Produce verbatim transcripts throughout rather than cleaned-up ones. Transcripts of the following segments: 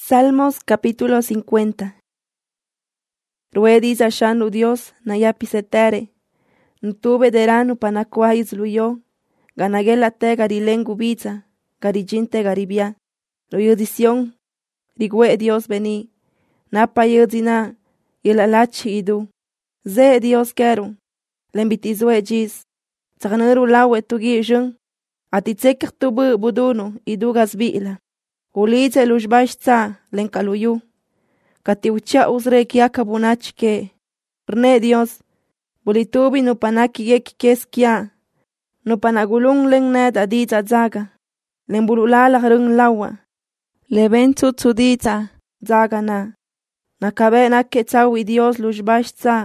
Salmos capítulo cincuenta. Ruedis ashanu Dios nayapisetere. Ntube deranu panakwa izluyo. Ganagela te garilengu biza. Garijinte garibia. Royudición. Rigwe Dios beni. Napa yudina. Yelalachi idu. Ze Dios keru. Lembitizwe jiz. Tsaganuru lawe tugi jung. Atitsekir tubu budunu idugas bi'la. Ulize lujbash tsa lenkaluyu. Katiucha uzre kiaka bunach ke. Rne Dios. Bulitubi nupanaki yeki kes kia. Nupanagulung leng ned adita zaga. Lembululala rung lawa. Leventu tsudita zaga na. Nakabe nakke tsawi Dios lujbash tsa.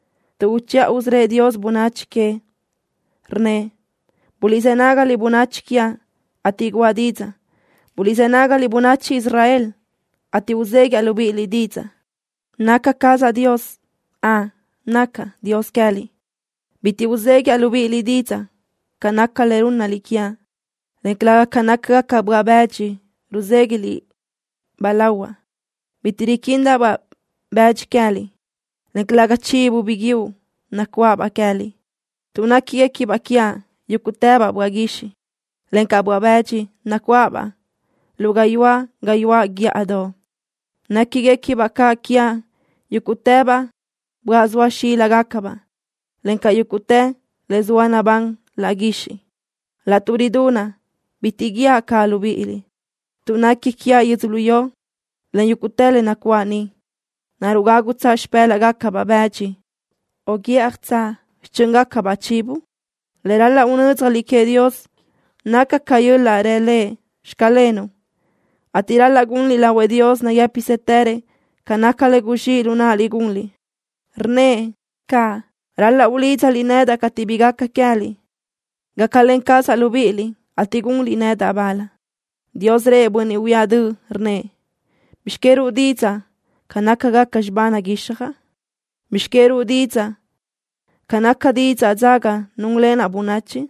Tuucha uzre Dios bunach ke. Rne. Bulizenaga li bunach kia. Atiguadiza. Bulizenaga li bunachi Israel, ati uzegi alubi li diza. Naka kaza Dios, ah, naka Dios kali. Biti uzegi alubi li diza, kanaka leruna likia. Lenklaga kanaka kabwabeji, ruzegi li balawa. Biti rikinda ba beji kali. Lenklaga chibu bigiu, nakwaba kali. Tunaki eki bakia, yukuteba bwagishi. Lenka bwabeji, nakwaba. Lugaywa gaywa giado. Nakigeki baka kia yukuteba bwazwa shi lagakaba. Lenka yukute lezwana bang lagishi. La turiduna bitigia kalubiili. Tunaki kia yizluyo len yukutele nakwani. Narugagu tsa shpela gakaba beji. Ogi achtsa shchungakaba chibu. Lerala unuzga like Dios naka kayula rele shkaleno. Atira lagunli lawe Dios na yapisetere, kanaka le gushi luna ligunli. Rne, ka, rala uliza li neda katibigaka kiali. Gakalen casa lubili, atigunli neda bala. Dios re buni uyadu, rne. Bishkeru udiza, kanaka gaka jbana gishaha. Bishkeru udiza, kanaka diza zaga nunglena bunachi.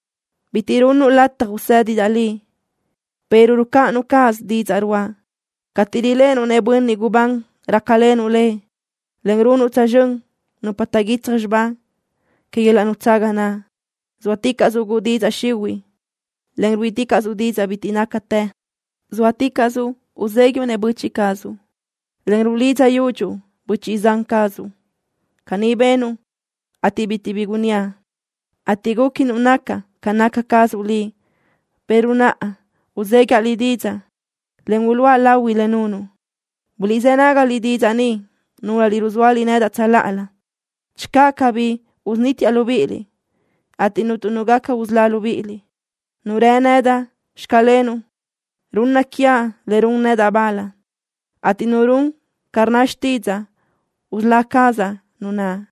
Bitirunu latta usedi dali. Pero rukanu kas di zarwa. Katirilenu ne bunni gubang rakalenu le. Lengrunu tajung no patagitra jba. Kayelanu tagana. Zwatika zu di za shiwi. Lengruitika zu di za bitinaka te. Zwatika zu uzegyo ne buchi kazu. Lengruliza yuju buchi zan kazu. Kanibenu atibitibigunia. Atiguki nunaka kanaka kazu li. Pero naa. Uzega lidiza, lengulwa lawi lenunu. Bulizenaga lidiza ni, nula liruzwali neda talala. Chkaka bi uzniti alubili, ati nutunugaka uzla alubili. Nure neda, shkalenu, runna kia lerun neda bala. Ati nurun, karnashtiza, uzla kaza nuna.